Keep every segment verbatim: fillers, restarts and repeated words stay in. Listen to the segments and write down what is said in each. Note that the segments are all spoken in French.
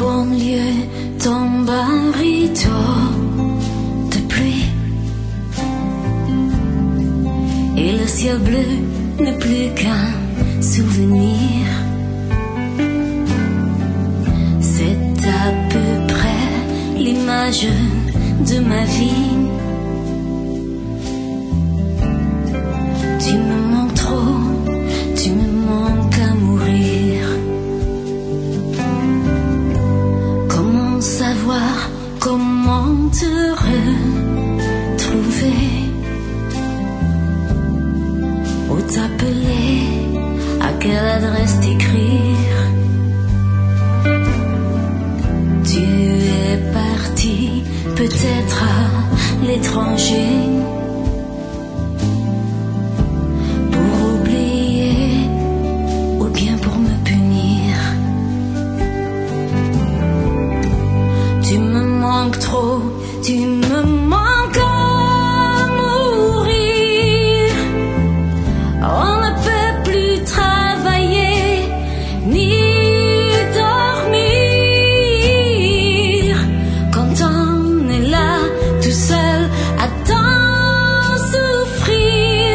banlieue tombe un rideau de pluie et le ciel bleu n'est plus qu'un souvenir. C'est à peu près l'image de ma vie. Tu me manques trop, tu me manques à mourir. Comment savoir, comment te retrouver? Où t'appeler, à quelle adresse t'écrire? Tu es parti, peut-être à l'étranger, pour oublier ou bien pour me punir. Tu me manques trop, tu me manques à mourir. On ne peut plus travailler ni dormir quand on est là tout seul à t'en souffrir.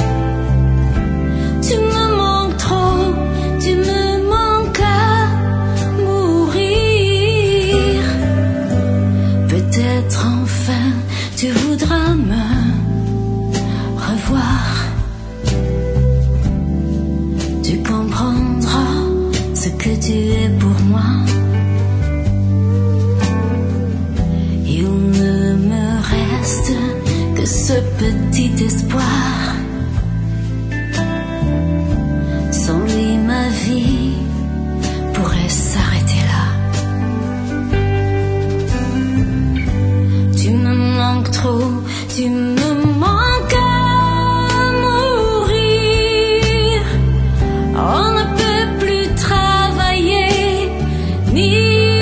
Tu me manques trop, tu me manques à mourir. Peut-être enfin tu voudras me revoir. Tu comprendras ce que tu es pour moi. Il ne me reste que ce petit espoir. Sans lui, ma vie pourrait s'arrêter là. Tu me manques trop, tu me manques à mourir. On ne peut plus travailler ni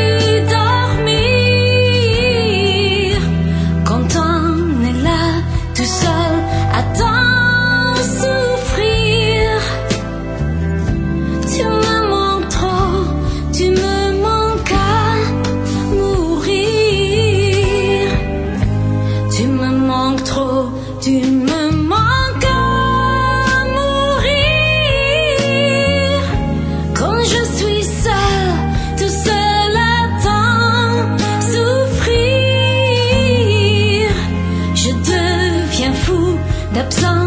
dormir quand on est là tout seul à t'en souffrir. Tu me manques trop, tu me manques à mourir. Tu me manques trop, tu me manques à mourir. Quand je suis seule, tout seul à t'en souffrir, je deviens fou d'absence.